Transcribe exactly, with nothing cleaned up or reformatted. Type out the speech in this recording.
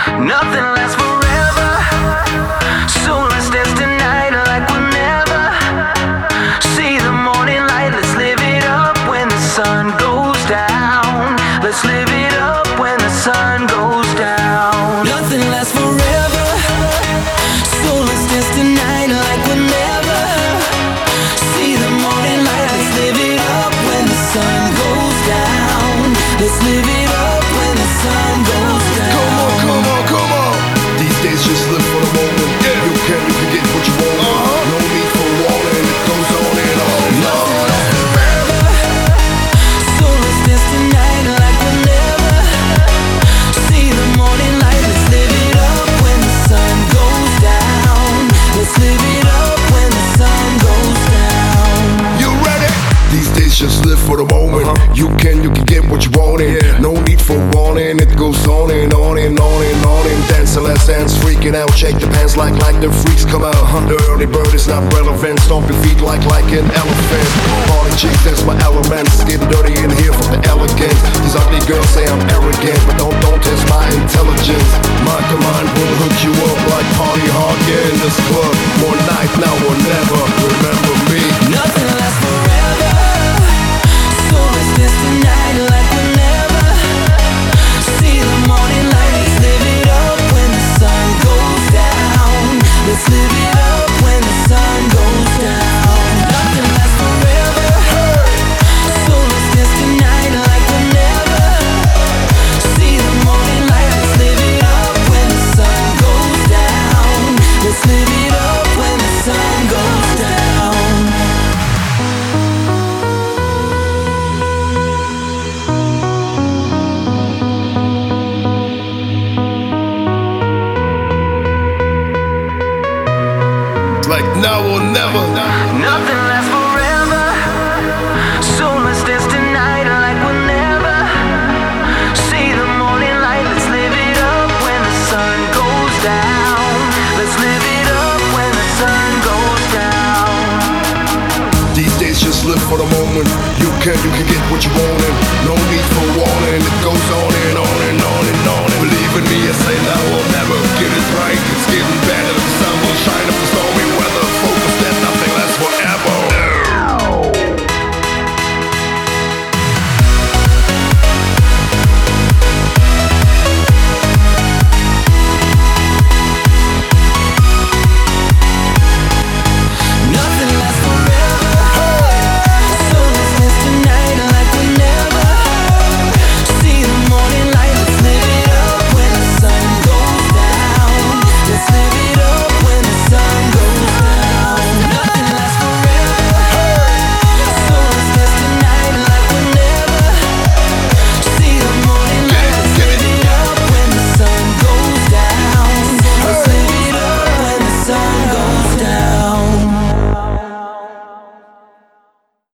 Nothing lasts forever, so let's dance tonight like we'll never see the morning light. Let's live it up when the sun goes down. Let's live it up when the sun goes down. Nothing lasts forever, so let's dance tonight like we'll never see the morning light. Let's live it up when the sun goes down. Let's live it up when the sun goes down. Come on, come on, come on. These days just live for the moment. Yeah. You can, you can get what you want. Uh-huh. No need for warning. It goes on and on and on. So let's dance tonight like we'll never see the morning light. Let's live it up when the sun goes down. Let's live it up when the sun goes down. You ready? These days just live for the moment. Uh-huh. You can, you can get what you want. Yeah. No need for warning. It goes on and on and on and on and dance till last dance, freaking out, shake the pants like like the freaks come out. Huh? The early bird is not relevant. Stomp your feet like like an elephant. Party chicks, that's my element. Getting dirty in here for the elegance. These ugly girls say I'm arrogant, but don't don't test my intelligence. My command will hook you up like party hard. Yeah, in this club, one night now or never. Remember me. Nothing lasts forever, so let's dance tonight like we'll never see the morning light. Let's live it up when the sun goes down. Let's live it up when the sun goes down. Nothing lasts forever, so let's dance tonight like we'll never see the morning light. Let's live it up when the sun goes down. Let's live it up when the sun goes down. Like now or never. Nothing lasts forever, so let's dance tonight like we'll never see the morning light. Let's live it up when the sun goes down. Let's live it up when the sun goes down. These days just live for the moment. You can, you can get what you want and no need for